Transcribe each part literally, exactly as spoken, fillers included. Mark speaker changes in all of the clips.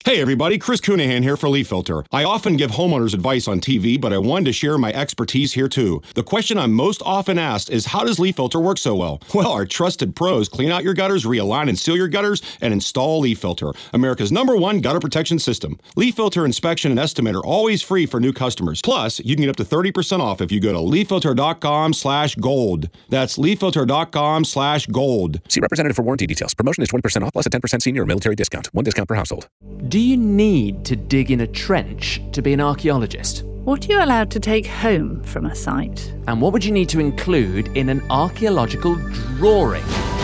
Speaker 1: Hey everybody, Chris Coonahan here for Leaf Filter. I often give homeowners advice on T V, but I wanted to share my expertise here too. The question I'm most often asked is, how does Leaf Filter work so well? Well, our trusted pros clean out your gutters, realign and seal your gutters, and install Leaf Filter, America's number one gutter protection system. Leaf Filter inspection and estimate are always free for new customers. Plus, you can get up to thirty percent off if you go to leaffilter.com slash gold. That's leaffilter.com slash gold.
Speaker 2: See representative for warranty details. Promotion is twenty percent off plus a ten percent senior or military discount. One discount per household.
Speaker 3: Do you need to dig in a trench to be an archaeologist?
Speaker 4: What are you allowed to take home from a site?
Speaker 3: And what would you need to include in an archaeological drawing?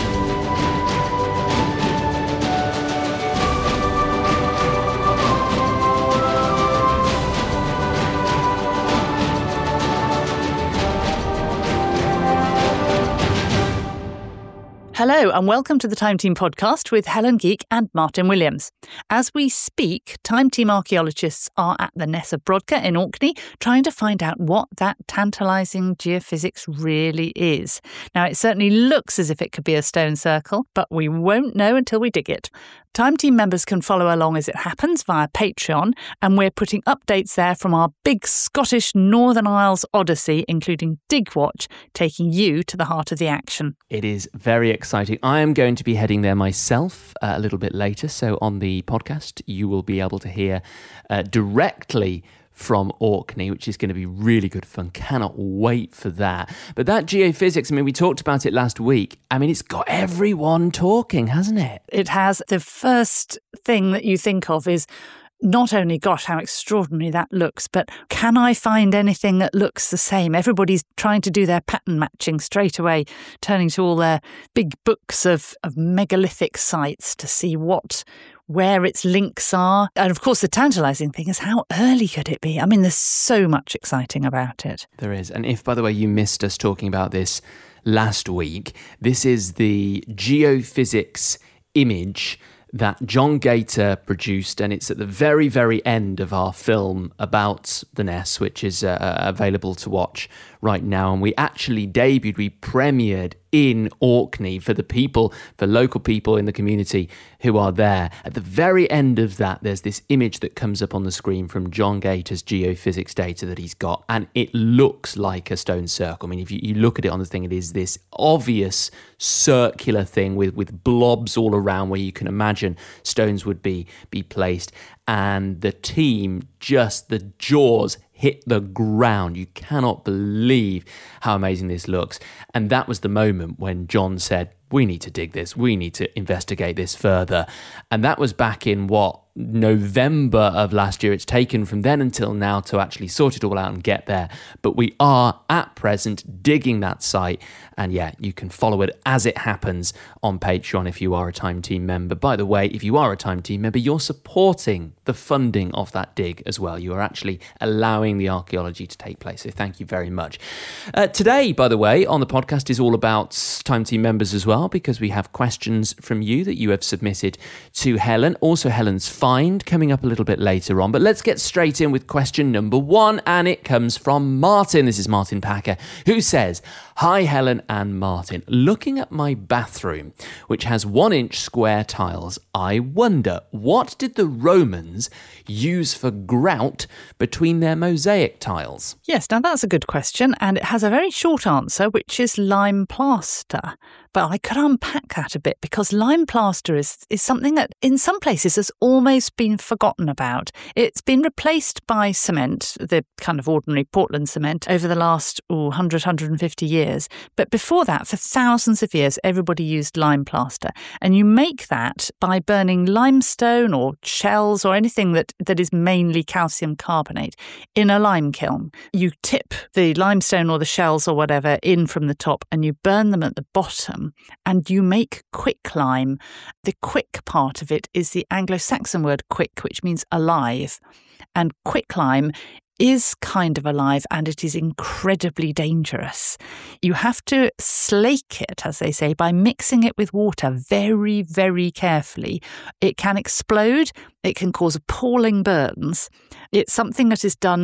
Speaker 4: Hello and welcome to the Time Team podcast with Helen Geek and Martin Williams. As we speak, Time Team archaeologists are at the Ness of Brodka in Orkney trying to find out what that tantalising geophysics really is. Now, it certainly looks as if it could be a stone circle, but we won't know until we dig it. Time Team members can follow along as it happens via Patreon, and we're putting updates there from our big Scottish Northern Isles odyssey, including Digwatch, taking you to the heart of the action.
Speaker 3: It is very exciting. I am going to be heading there myself uh, a little bit later, so on the podcast you will be able to hear uh, directly from Orkney, which is going to be really good fun. Cannot wait for that. But that geophysics, I mean, we talked about it last week. I mean, it's got everyone talking, hasn't it?
Speaker 4: It has. The first thing that you think of is not only, gosh, how extraordinary that looks, but can I find anything that looks the same? Everybody's trying to do their pattern matching straight away, turning to all their big books of, of megalithic sites to see what where its links are. And of course, the tantalising thing is, how early could it be? I mean, there's so much exciting about it.
Speaker 3: There is. And if, by the way, you missed us talking about this last week, this is the geophysics image that John Gator produced, and it's at the very, very end of our film about the Ness, which is uh, available to watch right now. And we actually debuted, we premiered in Orkney for the people, for local people in the community who are there. At the very end of that, there's this image that comes up on the screen from John Gator's geophysics data that he's got, and it looks like a stone circle. I mean, if you, you look at it on the thing, it is this obvious circular thing with, with blobs all around where you can imagine stones would be, be placed. And the team, just the jaws hit the ground. You cannot believe how amazing this looks. And that was the moment when John said, we need to dig this. We need to investigate this further. And that was back in what, November of last year. It's taken from then until now to actually sort it all out and get there. But we are at present digging that site. And yeah, you can follow it as it happens on Patreon if you are a Time Team member. By the way, if you are a Time Team member, you're supporting the funding of that dig as well. You are actually allowing the archaeology to take place. So thank you very much. Uh, today, by the way, on the podcast is all about Time Team members as well, because we have questions from you that you have submitted to Helen. Also, Helen's find coming up a little bit later on. But let's get straight in with question number one, and it comes from Martin. This is Martin Packer, who says, hi, Helen and Martin. Looking at my bathroom, which has one inch square tiles, I wonder, what did the Romans use for grout between their mosaic tiles?
Speaker 4: Yes, now that's a good question, and it has a very short answer, which is lime plaster. But I could unpack that a bit, because lime plaster is, is something that in some places has almost been forgotten about. It's been replaced by cement, the kind of ordinary Portland cement, over the last ooh, one hundred, one hundred fifty years. But before that, for thousands of years, everybody used lime plaster. And you make that by burning limestone or shells or anything that, that is mainly calcium carbonate in a lime kiln. You tip the limestone or the shells or whatever in from the top, and you burn them at the bottom, and you make quicklime. The quick part of it is the Anglo-Saxon word quick, which means alive. And quicklime is kind of alive, and it is incredibly dangerous. You have to slake it, as they say, by mixing it with water very, very carefully. It can explode. It can cause appalling burns. It's something that is done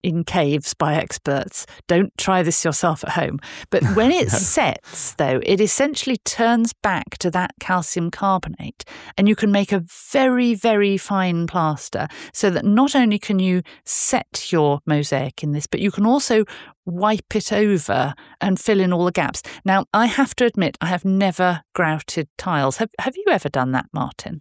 Speaker 4: in caves by experts. Don't try this yourself at home. But when it no. sets, though, it essentially turns back to that calcium carbonate, and you can make a very, very fine plaster so that not only can you set your mosaic in this, but you can also wipe it over and fill in all the gaps. Now, I have to admit, I have never grouted tiles. Have Have you ever done that, Martin?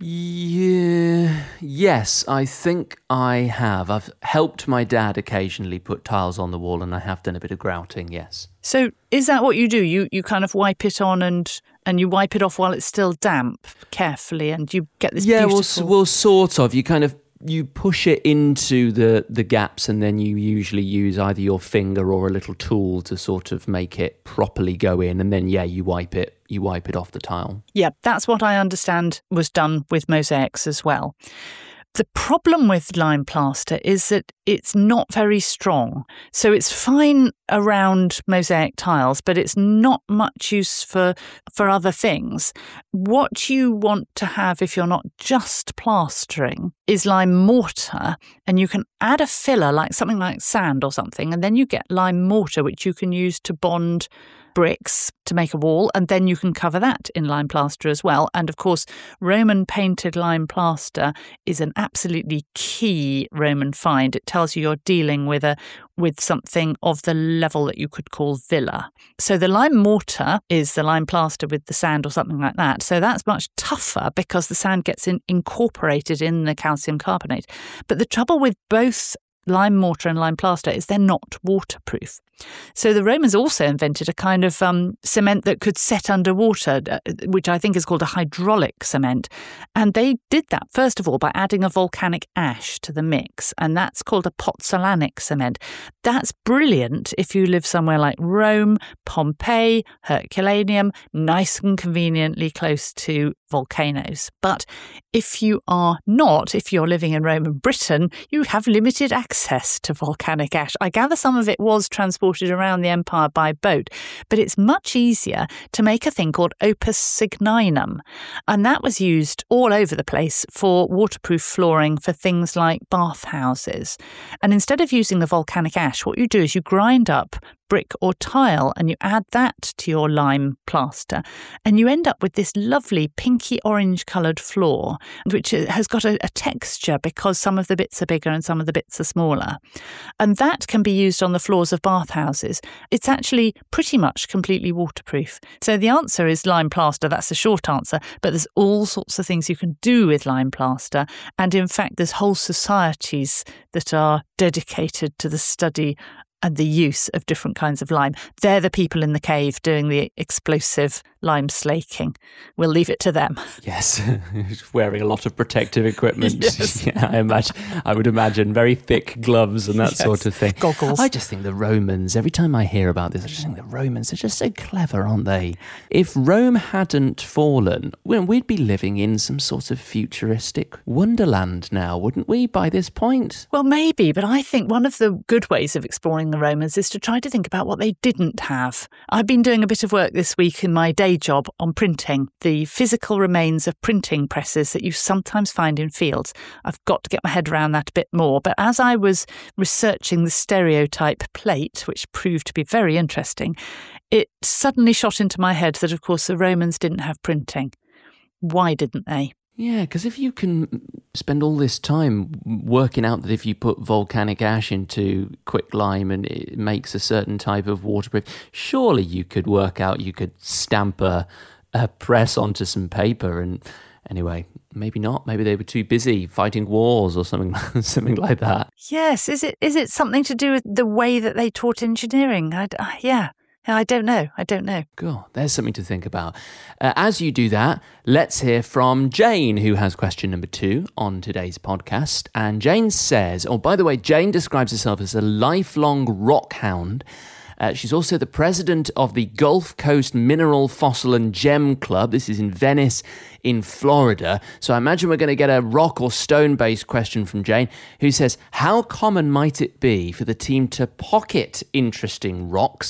Speaker 3: Yeah, yes, I think I have. I've helped my dad occasionally put tiles on the wall, and I have done a bit of grouting, yes.
Speaker 4: So is that what you do? You you kind of wipe it on and and you wipe it off while it's still damp carefully, and you get this
Speaker 3: yeah,
Speaker 4: beautiful...
Speaker 3: well, well, sort of. You kind of You push it into the, the gaps, and then you usually use either your finger or a little tool to sort of make it properly go in, and then yeah, you wipe it you wipe it off the tile.
Speaker 4: Yeah, that's what I understand was done with mosaics as well. The problem with lime plaster is that it's not very strong. So it's fine around mosaic tiles, but it's not much use for, for other things. What you want to have if you're not just plastering is lime mortar, and you can add a filler like something like sand or something, and then you get lime mortar, which you can use to bond bricks to make a wall, and then you can cover that in lime plaster as well. And of course, Roman painted lime plaster is an absolutely key Roman find. It tells you you're dealing with a with something of the level that you could call villa. So the lime mortar is the lime plaster with the sand or something like that. So that's much tougher because the sand gets in, incorporated in the calcium carbonate. But the trouble with both lime mortar and lime plaster is they're not waterproof. So the Romans also invented a kind of um, cement that could set underwater, uh, which I think is called a hydraulic cement. And they did that, first of all, by adding a volcanic ash to the mix. And that's called a pozzolanic cement. That's brilliant if you live somewhere like Rome, Pompeii, Herculaneum, nice and conveniently close to volcanoes. But if you are not, if you're living in Rome and Britain, you have limited access to volcanic ash. I gather some of it was transported around the empire by boat, but it's much easier to make a thing called opus signinum, and that was used all over the place for waterproof flooring for things like bathhouses. And instead of using the volcanic ash, what you do is you grind up brick or tile and you add that to your lime plaster, and you end up with this lovely pinky orange coloured floor, which has got a, a texture because some of the bits are bigger and some of the bits are smaller. And that can be used on the floors of bathhouses. It's actually pretty much completely waterproof. So the answer is lime plaster. That's the short answer, but there's all sorts of things you can do with lime plaster. And in fact, there's whole societies that are dedicated to the study and the use of different kinds of lime. They're the people in the cave doing the explosive lime slaking. We'll leave it to them.
Speaker 3: Yes, wearing a lot of protective equipment.
Speaker 4: Yes.
Speaker 3: Yeah, I imagine. I would imagine very thick gloves and that
Speaker 4: yes.
Speaker 3: sort of thing.
Speaker 4: Goggles.
Speaker 3: I just think the Romans, every time I hear about this, I just think the Romans are just so clever, aren't they? If Rome hadn't fallen, well, we'd be living in some sort of futuristic wonderland now, wouldn't we, by this point?
Speaker 4: Well, maybe, but I think one of the good ways of exploring the Romans is to try to think about what they didn't have. I've been doing a bit of work this week in my day job on printing, the physical remains of printing presses that you sometimes find in fields. I've got to get my head around that a bit more. But as I was researching the stereotype plate, which proved to be very interesting, it suddenly shot into my head that, of course, the Romans didn't have printing. Why didn't they?
Speaker 3: Yeah, because if you can spend all this time working out that if you put volcanic ash into quicklime and it makes a certain type of waterproof, surely you could work out, you could stamp a, a press onto some paper. And anyway, maybe not. Maybe they were too busy fighting wars or something, something like that.
Speaker 4: Yes, is it is it something to do with the way that they taught engineering? I, uh, yeah. I don't know. I don't know.
Speaker 3: Cool. There's something to think about. Uh, as you do that, let's hear from Jane, who has question number two on today's podcast. And Jane says, oh, by the way, Jane describes herself as a lifelong rock hound. Uh, she's also the president of the Gulf Coast Mineral, Fossil and Gem Club. This is in Venice, in Florida. So I imagine we're going to get a rock or stone-based question from Jane, who says, how common might it be for the team to pocket interesting rocks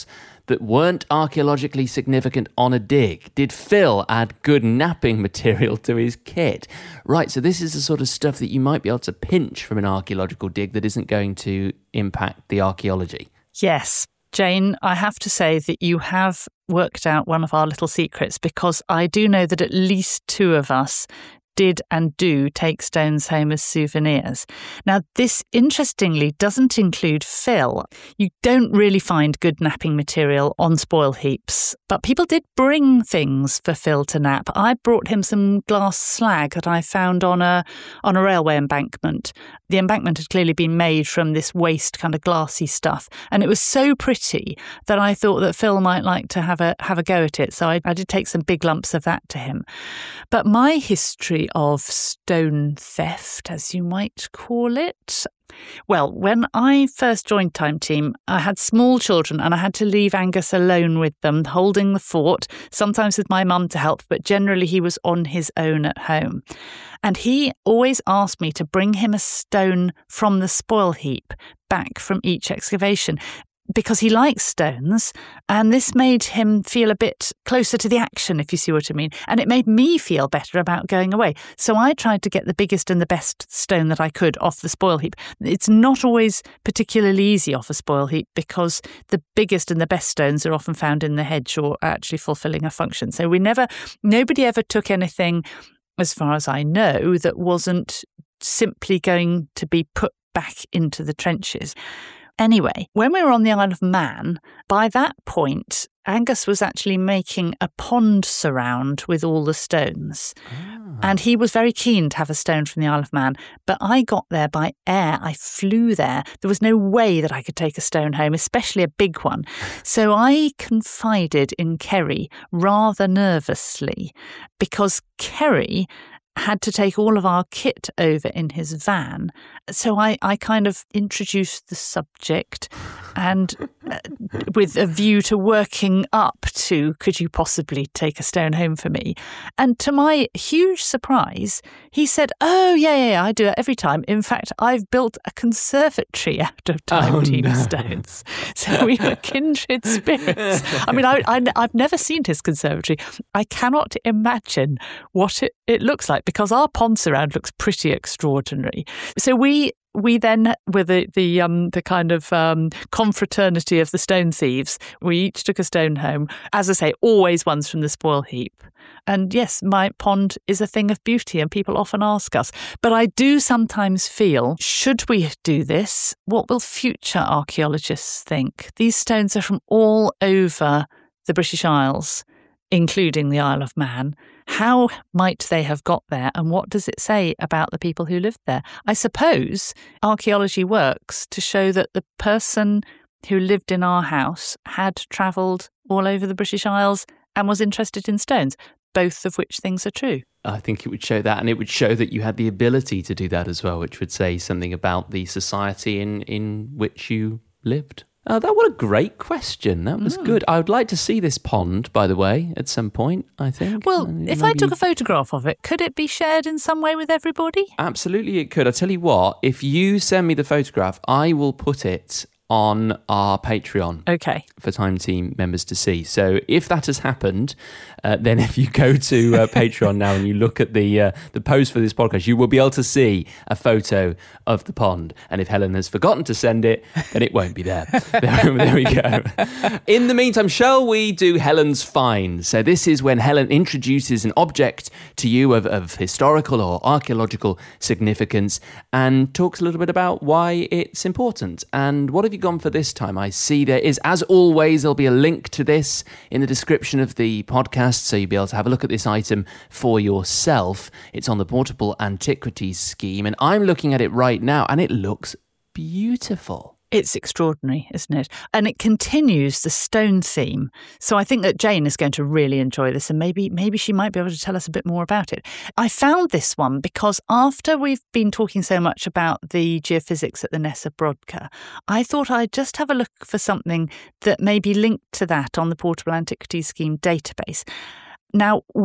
Speaker 3: that weren't archaeologically significant on a dig? Did Phil add good napping material to his kit? Right, so this is the sort of stuff that you might be able to pinch from an archaeological dig that isn't going to impact the archaeology.
Speaker 4: Yes. Jane, I have to say that you have worked out one of our little secrets, because I do know that at least two of us did and do take stones home as souvenirs. Now, this interestingly doesn't include Phil. You don't really find good napping material on spoil heaps, but people did bring things for Phil to nap. I brought him some glass slag that I found on a on a railway embankment. The embankment had clearly been made from this waste kind of glassy stuff, and it was so pretty that I thought that Phil might like to have a have a go at it. So I, I did take some big lumps of that to him. But my history of stone theft, as you might call it. Well, when I first joined Time Team, I had small children and I had to leave Angus alone with them, holding the fort, sometimes with my mum to help, but generally he was on his own at home. And he always asked me to bring him a stone from the spoil heap back from each excavation, because he likes stones, and this made him feel a bit closer to the action, if you see what I mean. And it made me feel better about going away. So I tried to get the biggest and the best stone that I could off the spoil heap. It's not always particularly easy off a spoil heap, because the biggest and the best stones are often found in the hedge or actually fulfilling a function. So we never, nobody ever took anything, as far as I know, that wasn't simply going to be put back into the trenches. Anyway, when we were on the Isle of Man, by that point, Angus was actually making a pond surround with all the stones. Oh. And he was very keen to have a stone from the Isle of Man. But I got there by air. I flew there. There was no way that I could take a stone home, especially a big one. So I confided in Kerry rather nervously, because Kerry had to take all of our kit over in his van. So I, I kind of introduced the subject, and uh, with a view to working up to, could you possibly take a stone home for me? And to my huge surprise, he said, oh, yeah, yeah, yeah, I do it every time. In fact, I've built a conservatory out of Time oh, Team no. stones. So we were kindred spirits. I mean, I, I, I've never seen his conservatory. I cannot imagine what it, it looks like, because our pond surround looks pretty extraordinary. So we we then were the the um the kind of um confraternity of the stone thieves. We each took a stone home. As I say, always ones from the spoil heap. And yes, my pond is a thing of beauty, and people often ask us. But I do sometimes feel, should we do this? What will future archaeologists think? These stones are from all over the British Isles, including the Isle of Man. How might they have got there, and what does it say about the people who lived there? I suppose archaeology works to show that the person who lived in our house had travelled all over the British Isles and was interested in stones, both of which things are true.
Speaker 3: I think it would show that, and it would show that you had the ability to do that as well, which would say something about the society in, in which you lived. Oh, that what a great question. That was mm. good. I would like to see this pond, by the way, at some point, I think.
Speaker 4: Well,
Speaker 3: uh,
Speaker 4: if
Speaker 3: maybe...
Speaker 4: I took a photograph of it, could it be shared in some way with everybody?
Speaker 3: Absolutely, it could. I tell you what, if you send me the photograph, I will put it on our Patreon.
Speaker 4: Okay.
Speaker 3: For Time Team members to see. So if that has happened, uh, then if you go to uh, Patreon now and you look at the uh, the post for this podcast, you will be able to see a photo of the pond. And if Helen has forgotten to send it, then it won't be there. there, there we go. In the meantime, shall we do Helen's Find? So this is when Helen introduces an object to you of, of historical or archaeological significance and talks a little bit about why it's important. And what have you gone for this time? I see there is, as always, there'll be a link to this in the description of the podcast, so you'll be able to have a look at this item for yourself. It's on the Portable Antiquities scheme, and I'm looking at it right now, and it looks beautiful.
Speaker 4: It's extraordinary, isn't it? And it continues the stone theme. So I think that Jane is going to really enjoy this, and maybe maybe she might be able to tell us a bit more about it. I found this one because after we've been talking so much about the geophysics at the Nessa Brodka, I thought I'd just have a look for something that may be linked to that on the Portable Antiquities Scheme database. Now, we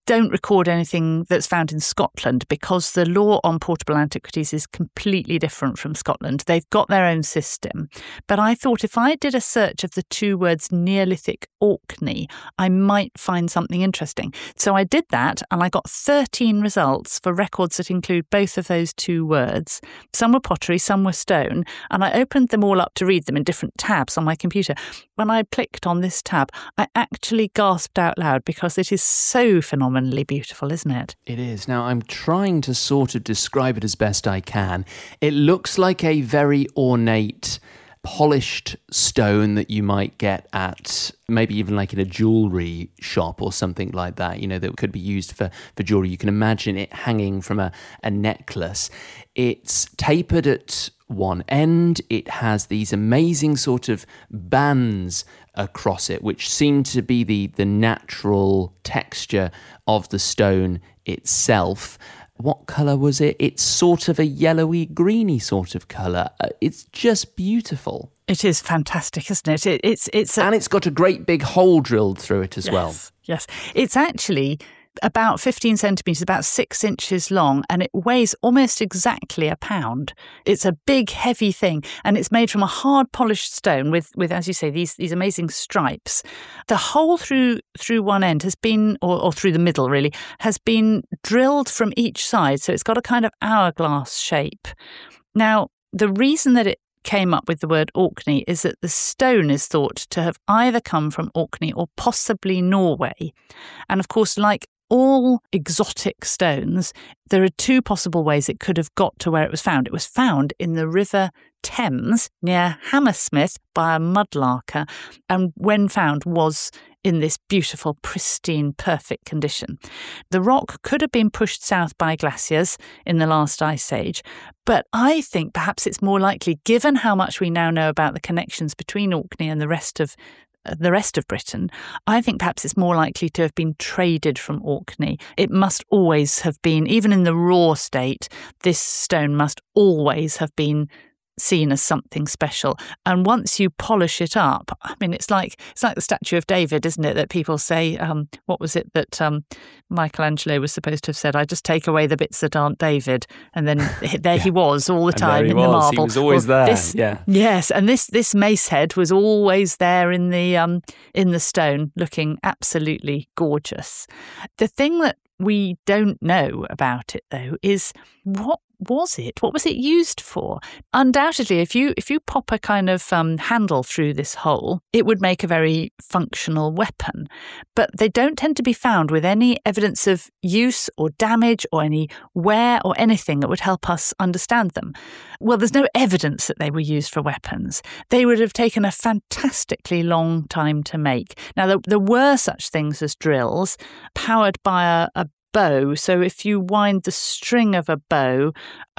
Speaker 4: don't record anything that's found in Scotland because the law on portable antiquities is completely different from Scotland. They've got their own system. But I thought if I did a search of the two words Neolithic Orkney, I might find something interesting. So I did that and I got thirteen results for records that include both of those two words. Some were pottery, some were stone, and I opened them all up to read them in different tabs on my computer. When I clicked on this tab, I actually gasped out loud because it is so phenomenally beautiful, isn't it?
Speaker 3: It is. Now, I'm trying to sort of describe it as best I can. It looks like a very ornate, polished stone that you might get at maybe even like in a jewellery shop or something like that, you know, that could be used for, for jewellery. You can imagine it hanging from a, a necklace. It's tapered at one end. It has these amazing sort of bands across it, which seem to be the, the natural texture of the stone itself. What colour was it? It's sort of a yellowy, greeny sort of colour. It's just beautiful.
Speaker 4: It is fantastic, isn't it? it it's it's a,
Speaker 3: And it's got a great big hole drilled through it as
Speaker 4: yes,
Speaker 3: well.
Speaker 4: Yes. It's actually about fifteen centimetres, about six inches long, and it weighs almost exactly a pound. It's a big, heavy thing, and it's made from a hard polished stone with, with as you say, these these amazing stripes. The hole through through one end has been, or, or through the middle really, has been drilled from each side, so it's got a kind of hourglass shape. Now, the reason that it came up with the word Orkney is that the stone is thought to have either come from Orkney or possibly Norway. And of course, like all exotic stones, there are two possible ways it could have got to where it was found. It was found in the River Thames near Hammersmith by a mudlarker, and when found was in this beautiful, pristine, perfect condition. The rock could have been pushed south by glaciers in the last ice age, but I think perhaps it's more likely, given how much we now know about the connections between Orkney and the rest of the rest of Britain, I think perhaps it's more likely to have been traded from Orkney. It must always have been, even in the raw state, this stone must always have been seen as something special. And once you polish it up, I mean, it's like it's like the statue of David, isn't it? That people say, um, what was it that um, Michelangelo was supposed to have said? I just take away the bits that aren't David, and then there yeah. he was all the
Speaker 3: and
Speaker 4: time in
Speaker 3: was.
Speaker 4: the marble.
Speaker 3: He was always
Speaker 4: well,
Speaker 3: there.
Speaker 4: This,
Speaker 3: yeah.
Speaker 4: Yes, and this this mace head was always there in the um, in the stone, looking absolutely gorgeous. The thing that we don't know about it, though, is what was it? What was it used for? Undoubtedly, if you if you pop a kind of um, handle through this hole, it would make a very functional weapon. But they don't tend to be found with any evidence of use or damage or any wear or anything that would help us understand them. Well, there's no evidence that they were used for weapons. They would have taken a fantastically long time to make. Now, there, there were such things as drills powered by a, a bow. So if you wind the string of a bow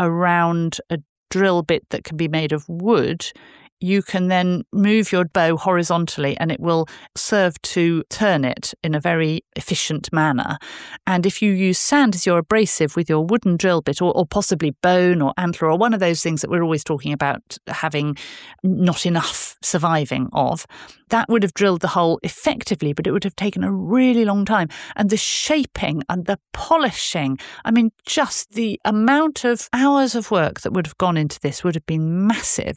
Speaker 4: around a drill bit that can be made of wood, you can then move your bow horizontally and it will serve to turn it in a very efficient manner. And if you use sand as your abrasive with your wooden drill bit, or, or possibly bone or antler, or one of those things that we're always talking about having not enough surviving of, that would have drilled the hole effectively, but it would have taken a really long time. And the shaping and the polishing, I mean, just the amount of hours of work that would have gone into this would have been massive.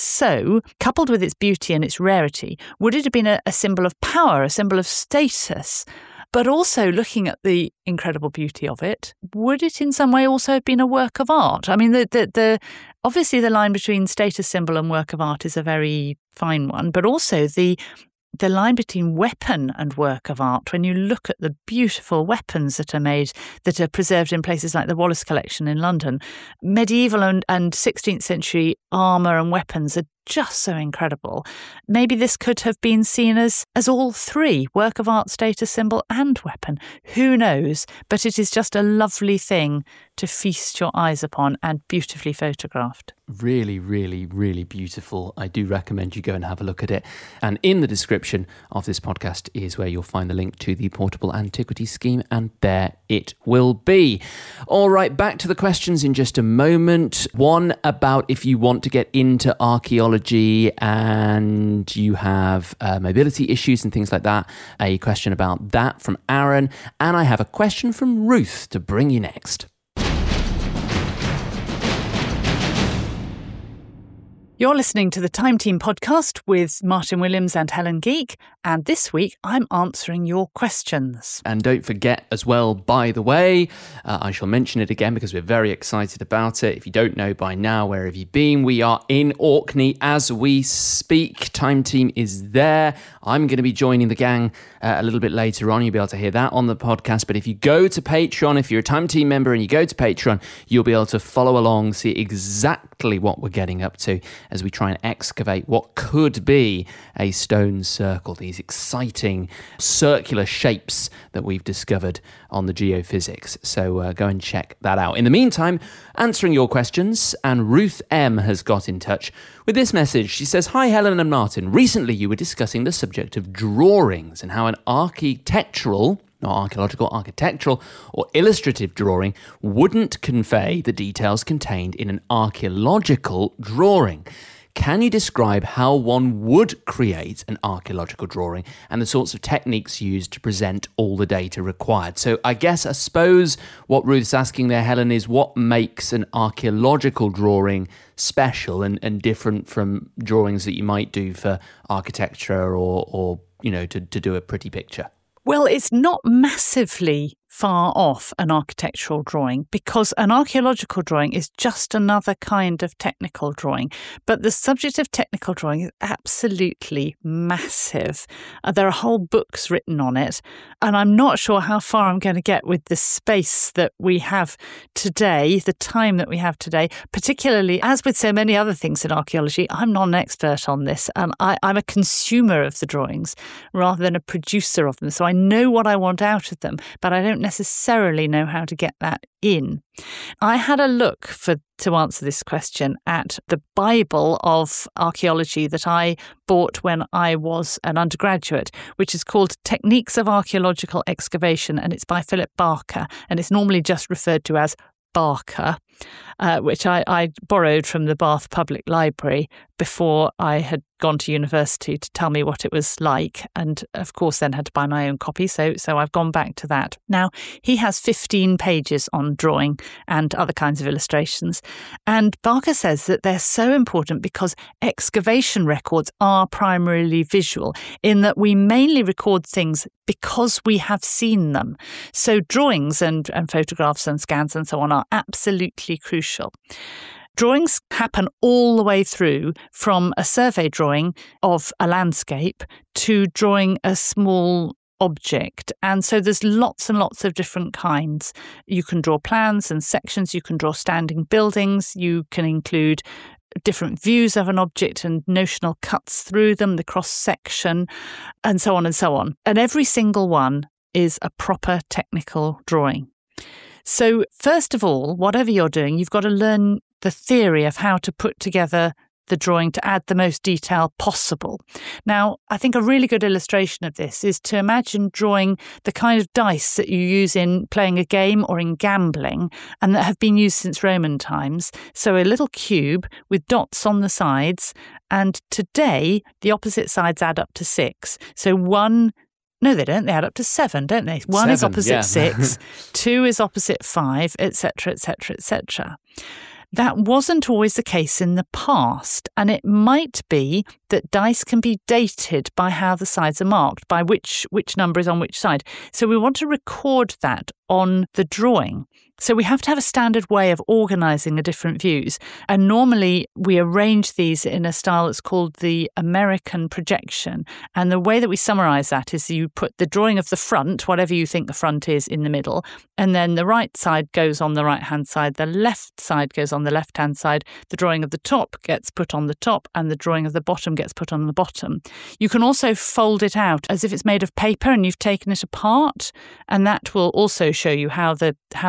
Speaker 4: So, coupled with its beauty and its rarity, would it have been a, a symbol of power, a symbol of status? But also, looking at the incredible beauty of it, would it in some way also have been a work of art? I mean, the, the, the obviously the line between status symbol and work of art is a very fine one, but also the the line between weapon and work of art, when you look at the beautiful weapons that are made, that are preserved in places like the Wallace Collection in London, medieval and, and sixteenth century armour and weapons are just so incredible. Maybe this could have been seen as, as all three, work of art, status symbol and weapon. Who knows? But it is just a lovely thing to feast your eyes upon, and beautifully photographed.
Speaker 3: Really, really, really beautiful. I do recommend you go and have a look at it. And in the description of this podcast is where you'll find the link to the Portable Antiquity Scheme, and there it will be. All right, back to the questions in just a moment. One about if you want to get into archaeology archaeology and you have uh, mobility issues and things like that. A question about that from Aaron. And I have a question from Ruth to bring you next.
Speaker 4: You're listening to the Time Team podcast with Martin Williams and Helen Geek, and this week I'm answering your questions.
Speaker 3: And don't forget as well, by the way, uh, I shall mention it again because we're very excited about it. If you don't know by now, where have you been? We are in Orkney as we speak. Time Team is there. I'm going to be joining the gang uh, a little bit later on. You'll be able to hear that on the podcast. But if you go to Patreon, if you're a Time Team member and you go to Patreon, you'll be able to follow along, see exactly what we're getting up to as we try and excavate what could be a stone circle, these exciting circular shapes that we've discovered on the geophysics. So uh, go and check that out. In the meantime, answering your questions, and Ruth M has got in touch with this message. She says, "Hi Helen and Martin, recently you were discussing the subject of drawings and how an architectural not archaeological, architectural or illustrative drawing wouldn't convey the details contained in an archaeological drawing. Can you describe how one would create an archaeological drawing and the sorts of techniques used to present all the data required?" So I guess, I suppose what Ruth's asking there, Helen, is what makes an archaeological drawing special and, and different from drawings that you might do for architecture or, or you know, to, to do a pretty picture?
Speaker 4: Well, it's not massively far off an architectural drawing because an archaeological drawing is just another kind of technical drawing. But the subject of technical drawing is absolutely massive. Uh, there are whole books written on it, and I'm not sure how far I'm going to get with the space that we have today, the time that we have today, particularly as with so many other things in archaeology. I'm not an expert on this, and I, I'm a consumer of the drawings rather than a producer of them. So I know what I want out of them, but I don't necessarily know how to get that in. I had a look for to answer this question at the Bible of archaeology that I bought when I was an undergraduate, which is called Techniques of Archaeological Excavation, and it's by Philip Barker, and it's normally just referred to as Barker, uh, which I, I borrowed from the Bath Public Library before I had gone to university to tell me what it was like, and of course then had to buy my own copy, so so I've gone back to that. Now, he has fifteen pages on drawing and other kinds of illustrations, and Barker says that they're so important because excavation records are primarily visual, in that we mainly record things because we have seen them. So drawings and, and photographs and scans and so on are absolutely crucial. Drawings happen all the way through from a survey drawing of a landscape to drawing a small object. And so there's lots and lots of different kinds. You can draw plans and sections, you can draw standing buildings, you can include different views of an object and notional cuts through them, the cross-section, and so on and so on. And every single one is a proper technical drawing. So first of all, whatever you're doing, you've got to learn the theory of how to put together the drawing to add the most detail possible. Now, I think a really good illustration of this is to imagine drawing the kind of dice that you use in playing a game or in gambling and that have been used since Roman times. So a little cube with dots on the sides, and today the opposite sides add up to six. So one No, they don't. They add up to seven, don't they? One
Speaker 3: seven,
Speaker 4: is opposite
Speaker 3: yeah.
Speaker 4: six, two is opposite five, et cetera, et cetera, et cetera. That wasn't always the case in the past, and it might be that dice can be dated by how the sides are marked, by which which number is on which side. So we want to record that on the drawing. So we have to have a standard way of organising the different views. And normally we arrange these in a style that's called the American projection. And the way that we summarise that is you put the drawing of the front, whatever you think the front is, in the middle. And then the right side goes on the right-hand side. The left side goes on the left-hand side. The drawing of the top gets put on the top and the drawing of the bottom gets put on the bottom. You can also fold it out as if it's made of paper and you've taken it apart. And that will also show you how the how the sides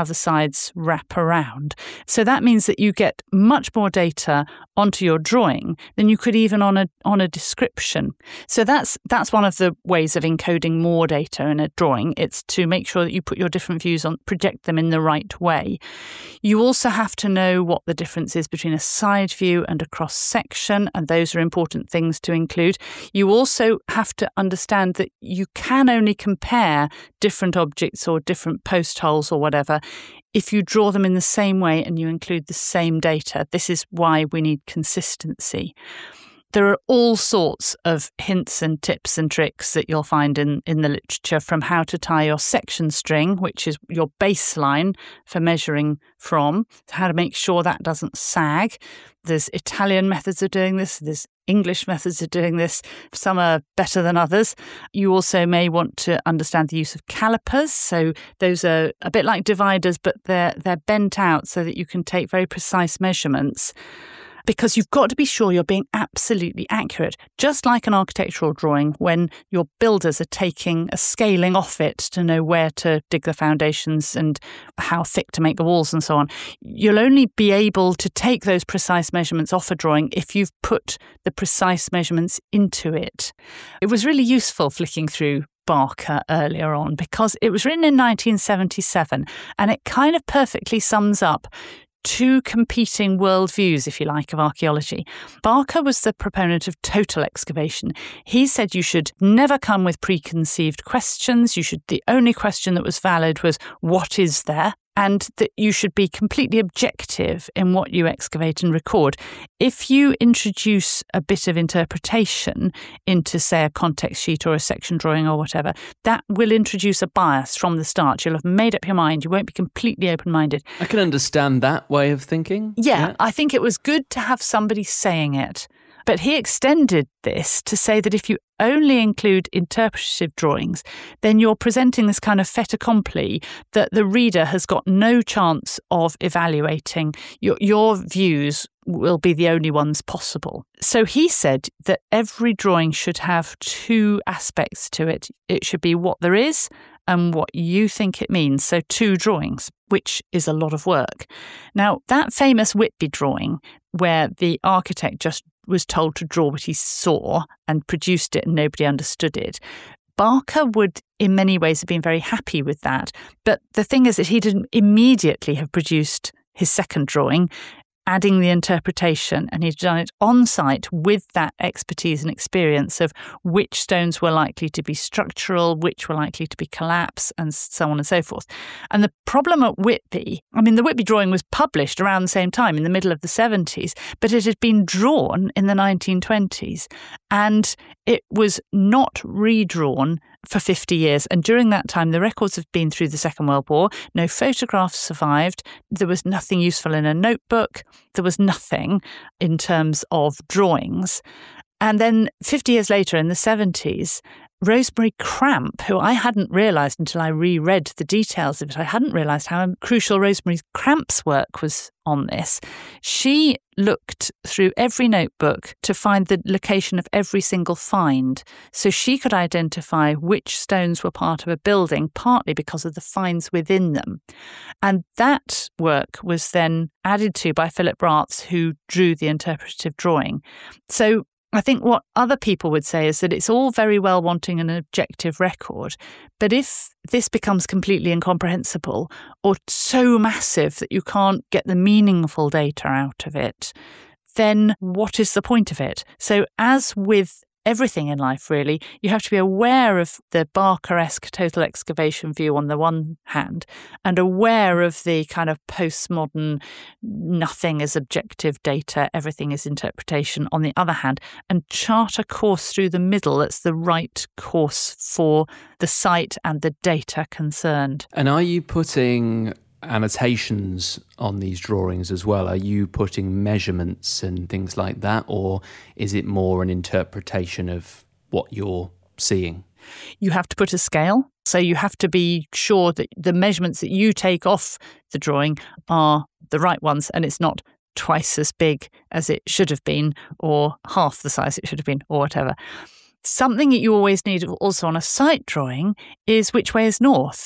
Speaker 4: sides wrap around. So that means that you get much more data onto your drawing than you could even on a on a description. So that's that's one of the ways of encoding more data in a drawing. It's to make sure that you put your different views on, project them in the right way. You also have to know what the difference is between a side view and a cross section, and those are important things to include. You also have to understand that you can only compare different objects or different post holes or whatever if you draw them in the same way and you include the same data. This is why we need consistency. There are all sorts of hints and tips and tricks that you'll find in, in the literature, from how to tie your section string, which is your baseline for measuring from, to how to make sure that doesn't sag. There's Italian methods of doing this. There's English methods of doing this. Some are better than others. You also may want to understand the use of calipers. So those are a bit like dividers, but they're they're bent out so that you can take very precise measurements. Because you've got to be sure you're being absolutely accurate. Just like an architectural drawing, when your builders are taking a scaling off it to know where to dig the foundations and how thick to make the walls and so on, you'll only be able to take those precise measurements off a drawing if you've put the precise measurements into it. It was really useful flicking through Barker earlier on because it was written in nineteen seventy-seven and it kind of perfectly sums up two competing worldviews, if you like, of archaeology. Barker was the proponent of total excavation. He said you should never come with preconceived questions. You should, the only question that was valid was, what is there? And that you should be completely objective in what you excavate and record. If you introduce a bit of interpretation into, say, a context sheet or a section drawing or whatever, that will introduce a bias from the start. You'll have made up your mind. You won't be completely open-minded.
Speaker 3: I can understand that way of thinking.
Speaker 4: Yeah,
Speaker 3: yeah.
Speaker 4: I think it was good to have somebody saying it. But he extended this to say that if you only include interpretative drawings, then you're presenting this kind of fait accompli that the reader has got no chance of evaluating. Your, your views will be the only ones possible. So he said that every drawing should have two aspects to it. It should be what there is and what you think it means. So two drawings, which is a lot of work. Now, that famous Whitby drawing, where the architect just was told to draw what he saw and produced it and nobody understood it, Barker would in many ways have been very happy with that. But the thing is that he didn't immediately have produced his second drawing, adding the interpretation, and he'd done it on site with that expertise and experience of which stones were likely to be structural, which were likely to be collapse, and so on and so forth. And the problem at Whitby, I mean, the Whitby drawing was published around the same time, in the middle of the seventies, but it had been drawn in the nineteen twenties, and it was not redrawn for fifty years. And during that time, the records have been through the Second World War. No photographs survived. There was nothing useful in a notebook. There was nothing in terms of drawings. And then fifty years later, in the seventies, Rosemary Cramp, who I hadn't realised until I reread the details of it, I hadn't realised how crucial Rosemary Cramp's work was on this. She looked through every notebook to find the location of every single find, so she could identify which stones were part of a building, partly because of the finds within them. And that work was then added to by Philip Raths, who drew the interpretive drawing. So I think what other people would say is that it's all very well wanting an objective record, but if this becomes completely incomprehensible or so massive that you can't get the meaningful data out of it, then what is the point of it? So as with everything in life, really, you have to be aware of the Barker-esque total excavation view on the one hand and aware of the kind of postmodern nothing is objective data, everything is interpretation on the other hand, and chart a course through the middle that's the right course for the site and the data concerned.
Speaker 3: And are you putting annotations on these drawings as well? Are you putting measurements and things like that, or is it more an interpretation of what you're seeing?
Speaker 4: You have to put a scale, so you have to be sure that the measurements that you take off the drawing are the right ones, and it's not twice as big as it should have been, or half the size it should have been, or whatever. Something that you always need also on a site drawing is which way is north.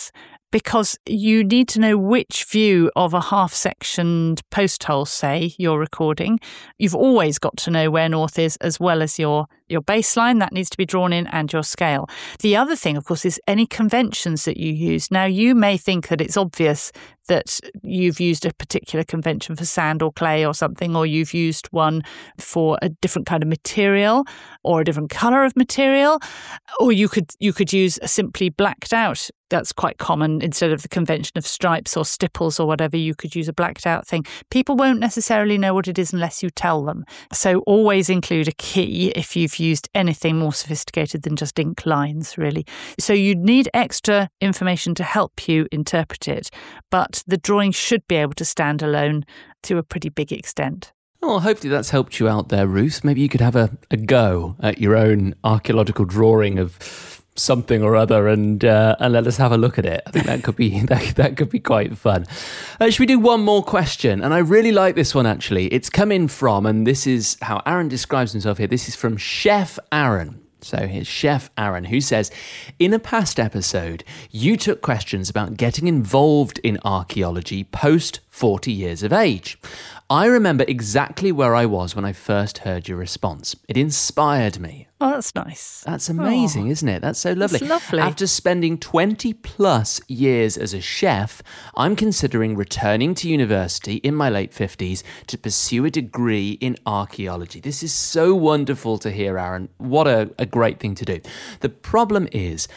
Speaker 4: because you need to know which view of a half-sectioned post hole, say, you're recording. You've always got to know where north is, as well as your, your baseline. That needs to be drawn in, and your scale. The other thing, of course, is any conventions that you use. Now, you may think that it's obvious that you've used a particular convention for sand or clay or something, or you've used one for a different kind of material or a different colour of material, or you could you could use a simply blacked out. That's quite common. Instead of the convention of stripes or stipples or whatever, you could use a blacked out thing. People won't necessarily know what it is unless you tell them. So always include a key if you've used anything more sophisticated than just ink lines, really. So you need extra information to help you interpret it, but the drawing should be able to stand alone to a pretty big extent.
Speaker 3: Well, hopefully that's helped you out there, Ruth. Maybe you could have a, a go at your own archaeological drawing of something or other, and uh, and let us have a look at it. I think that could be that, that could be quite fun. Uh, should we do one more question? And I really like this one, actually. It's come in from, and this is how Aaron describes himself here. This is from Chef Aaron. So here's Chef Aaron, who says, in a past episode, you took questions about getting involved in archaeology post forty years of age. I remember exactly where I was when I first heard your response. It inspired me.
Speaker 4: Oh, that's nice.
Speaker 3: That's amazing, oh, isn't it? That's so lovely.
Speaker 4: That's lovely.
Speaker 3: After spending twenty plus years as a chef, I'm considering returning to university in my late fifties to pursue a degree in archaeology. This is so wonderful to hear, Aaron. What a, a great thing to do. The problem is,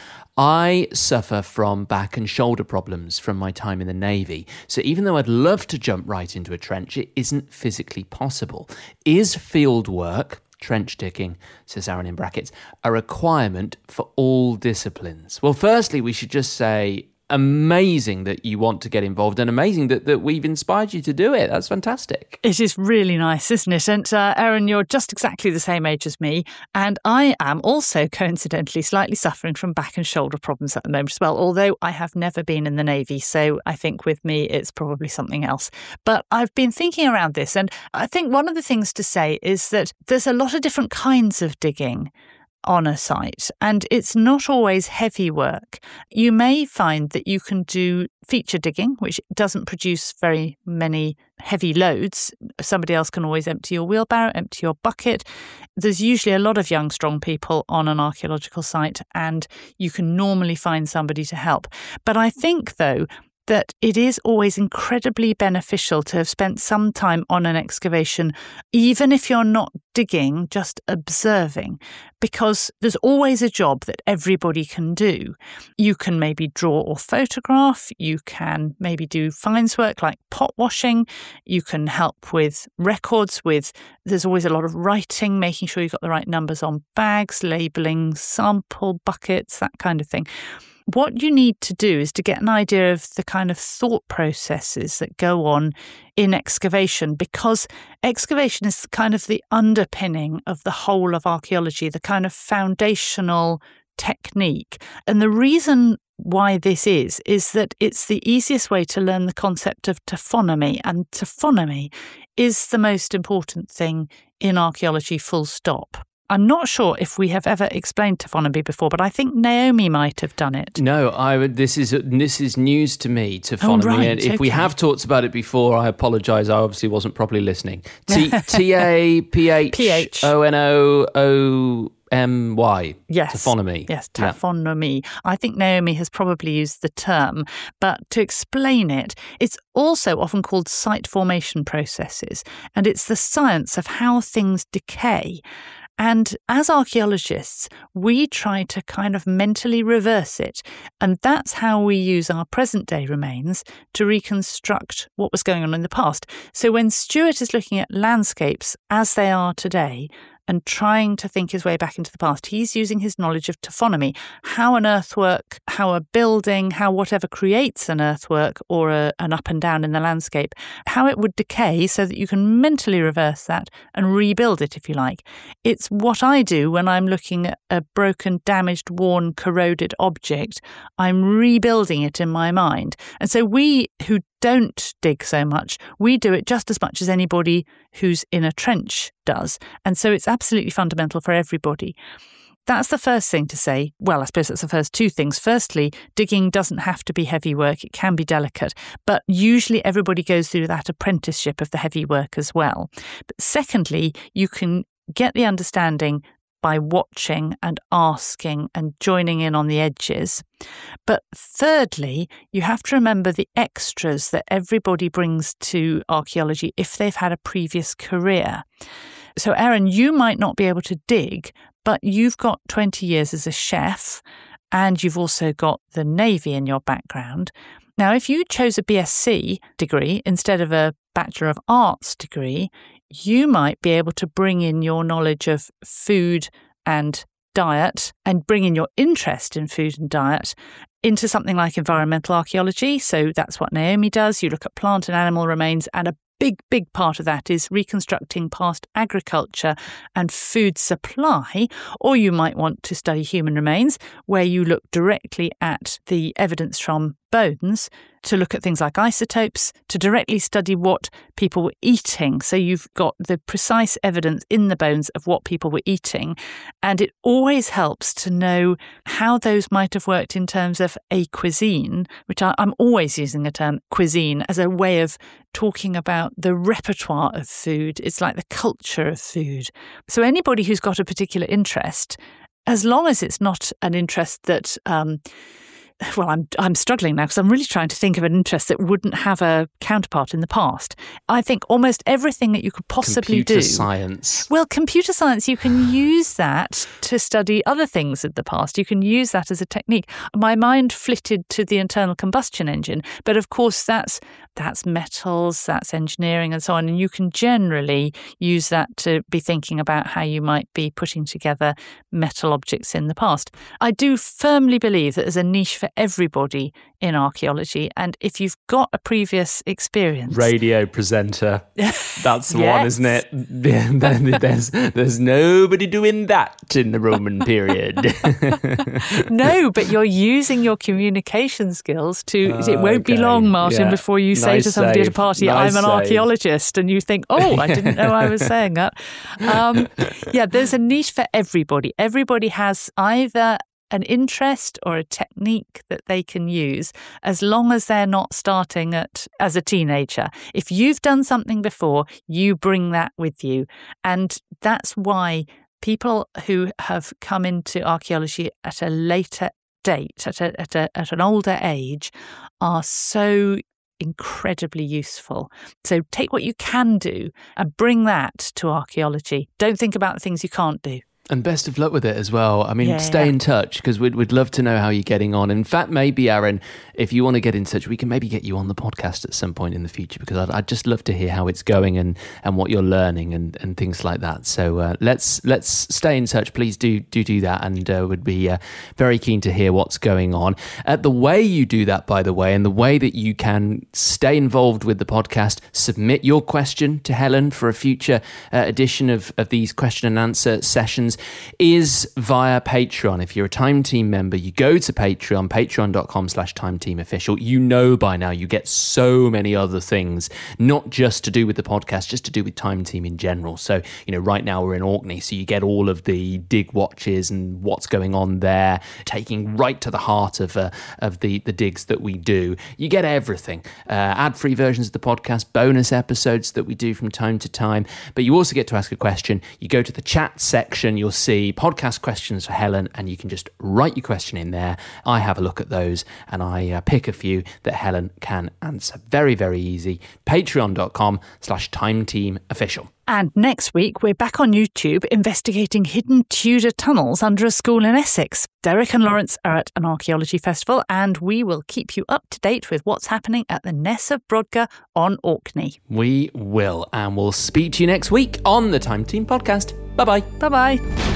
Speaker 3: I suffer from back and shoulder problems from my time in the Navy. So even though I'd love to jump right into a trench, it isn't physically possible. Is field work, trench digging, says Aaron in brackets, a requirement for all disciplines? Well, firstly, we should just say amazing that you want to get involved, and amazing that, that we've inspired you to do it. That's fantastic.
Speaker 4: It is really nice, isn't it? And uh, Aaron, you're just exactly the same age as me, and I am also coincidentally slightly suffering from back and shoulder problems at the moment as well, although I have never been in the Navy, so I think with me it's probably something else. But I've been thinking around this, and I think one of the things to say is that there's a lot of different kinds of digging on a site, and it's not always heavy work. You may find that you can do feature digging, which doesn't produce very many heavy loads. Somebody else can always empty your wheelbarrow, empty your bucket. There's usually a lot of young, strong people on an archaeological site, and you can normally find somebody to help. But I think, though, that it is always incredibly beneficial to have spent some time on an excavation, even if you're not digging, just observing, because there's always a job that everybody can do. You can maybe draw or photograph, you can maybe do finds work like pot washing, you can help with records, with there's always a lot of writing, making sure you've got the right numbers on bags, labelling sample buckets, that kind of thing. What you need to do is to get an idea of the kind of thought processes that go on in excavation, because excavation is kind of the underpinning of the whole of archaeology, the kind of foundational technique. And the reason why this is, is that it's the easiest way to learn the concept of taphonomy, and taphonomy is the most important thing in archaeology, full stop. I'm not sure if we have ever explained taphonomy before, but I think Naomi might have done it.
Speaker 3: No, I would. This is this is news to me, taphonomy.
Speaker 4: Oh, right,
Speaker 3: and if
Speaker 4: okay.
Speaker 3: we have talked about it before, I apologise. I obviously wasn't properly listening. T T A P H O N O O M Y.
Speaker 4: Yes.
Speaker 3: Taphonomy.
Speaker 4: Yes, taphonomy. Yeah. I think Naomi has probably used the term, but to explain it, it's also often called site formation processes, and it's the science of how things decay. And as archaeologists, we try to kind of mentally reverse it. And that's how we use our present day remains to reconstruct what was going on in the past. So when Stuart is looking at landscapes as they are today and trying to think his way back into the past, he's using his knowledge of taphonomy, how an earthwork, how a building, how whatever creates an earthwork or a, an up and down in the landscape, how it would decay so that you can mentally reverse that and rebuild it, if you like. It's what I do when I'm looking at a broken, damaged, worn, corroded object. I'm rebuilding it in my mind. And so we who don't dig so much, we do it just as much as anybody who's in a trench does. And so it's absolutely fundamental for everybody. that's the first thing to say. Well, I suppose that's the first two things. Firstly, digging doesn't have to be heavy work. It can be delicate. But usually everybody goes through that apprenticeship of the heavy work as well. But secondly, you can get the understanding by watching and asking and joining in on the edges. But thirdly, you have to remember the extras that everybody brings to archaeology if they've had a previous career. So, Erin, you might not be able to dig, but you've got twenty years as a chef and you've also got the Navy in your background. Now, if you chose a B S c degree instead of a Bachelor of Arts degree, you might be able to bring in your knowledge of food and diet and bring in your interest in food and diet into something like environmental archaeology. So that's what Naomi does. You look at plant and animal remains, and a big, big part of that is reconstructing past agriculture and food supply. Or you might want to study human remains, where you look directly at the evidence from bones to look at things like isotopes, to directly study what people were eating. So you've got the precise evidence in the bones of what people were eating. And it always helps to know how those might have worked in terms of a cuisine, which I, I'm always using the term cuisine as a way of talking about the repertoire of food. It's like the culture of food. So anybody who's got a particular interest, as long as it's not an interest that... Um, Well, I'm I'm struggling now because I'm really trying to think of an interest that wouldn't have a counterpart in the past. I think almost everything that you could possibly
Speaker 3: computer
Speaker 4: do.
Speaker 3: Computer science.
Speaker 4: Well, computer science, you can use that to study other things in the past. You can use that as a technique. My mind flitted to the internal combustion engine, but of course that's that's metals, that's engineering and so on. And you can generally use that to be thinking about how you might be putting together metal objects in the past. I do firmly believe that there's a niche for everybody in archaeology, and if you've got a previous experience,
Speaker 3: radio presenter, that's the
Speaker 4: yes.
Speaker 3: one, isn't it? there's there's nobody doing that in the Roman period.
Speaker 4: No, but you're using your communication skills to. Uh, it won't
Speaker 3: okay.
Speaker 4: be long, Martin,
Speaker 3: yeah.
Speaker 4: before you say
Speaker 3: nice
Speaker 4: to somebody
Speaker 3: save.
Speaker 4: at a party,
Speaker 3: nice
Speaker 4: "I'm an
Speaker 3: save.
Speaker 4: archaeologist," and you think, "Oh, I didn't know I was saying that." Um, yeah, there's a niche for everybody. Everybody has either an interest or a technique that they can use, as long as they're not starting at as a teenager. If you've done something before, you bring that with you. And that's why people who have come into archaeology at a later date, at a, at a, at an older age, are so incredibly useful. So take what you can do and bring that to archaeology. Don't think about the things you can't do.
Speaker 3: And best of luck with it as well. I mean,
Speaker 4: yeah,
Speaker 3: stay
Speaker 4: yeah.
Speaker 3: in touch, because we'd, we'd love to know how you're getting on. In fact, maybe, Aaron, if you want to get in touch, we can maybe get you on the podcast at some point in the future, because I'd, I'd just love to hear how it's going and, and what you're learning and, and things like that. So uh, let's let's stay in touch. Please do do, do that, and uh, would be uh, very keen to hear what's going on. Uh, the way you do that, by the way, and the way that you can stay involved with the podcast, submit your question to Helen for a future uh, edition of, of these question and answer sessions, is via Patreon. If you're a Time Team member, you go to Patreon, patreon.com slash Time Team Official. You know by now you get so many other things, not just to do with the podcast, just to do with Time Team in general. So, you know, right now we're in Orkney, so you get all of the dig watches and what's going on there, taking right to the heart of uh, of the, the digs that we do. You get everything. Uh, ad-free versions of the podcast, bonus episodes that we do from time to time, but you also get to ask a question. You go to the chat section, you'll see podcast questions for Helen, and you can just write your question in there. I have a look at those, and I uh, pick a few that Helen can answer. Very, very easy. Patreon.com slash Time Team Official.
Speaker 4: And next week, we're back on YouTube investigating hidden Tudor tunnels under a school in Essex. Derek and Lawrence are at an archaeology festival, and we will keep you up to date with what's happening at the Ness of Brodgar on Orkney.
Speaker 3: We will, and we'll speak to you next week on the Time Team Podcast. Bye-bye.
Speaker 4: Bye-bye.